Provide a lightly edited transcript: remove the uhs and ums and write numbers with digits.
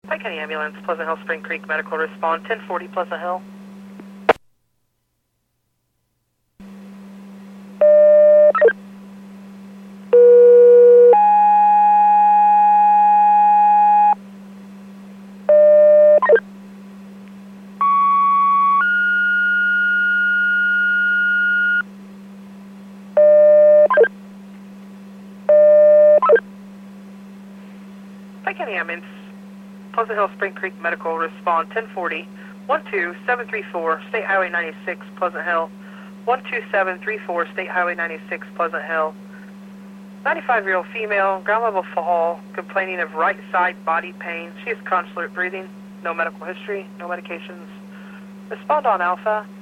Pike County Ambulance, Pleasant Hill, Spring Creek, medical response, 1040 Pleasant Hill. Pike County Ambulance, Pleasant Hill, Spring Creek, medical response, 1040, 12734, State Highway 96, Pleasant Hill, 12734, State Highway 96, Pleasant Hill. 95-year-old female, ground level fall, complaining of right side body pain. She has consulate breathing, no medical history, no medications. Respond on Alpha.